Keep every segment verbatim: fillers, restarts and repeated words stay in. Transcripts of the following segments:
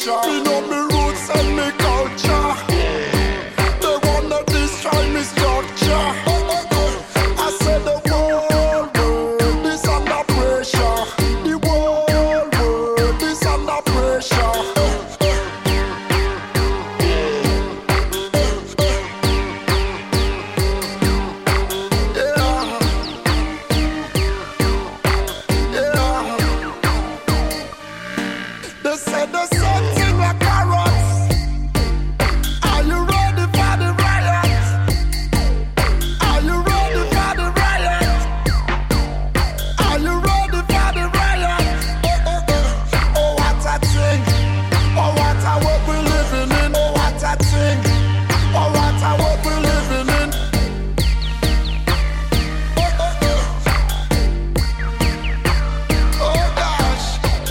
pressure. You know me roots and me culture. They wanna destroy me structure. I said the whole world is under pressure. The whole world is under pressure. They said the same thing like carrots. Are you ready for the riot? Are you ready for the riot? Are you ready for the riot? Oh, what a thing. Oh, what a world we living in. Oh, what a thing. Oh, what a world we living in. Oh, gosh.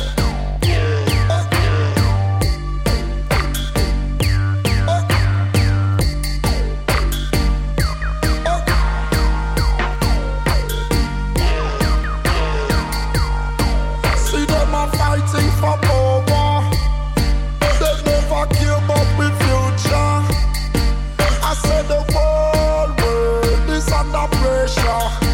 See them a fighting for power. They never care about my future. I said the whole world is under pressure.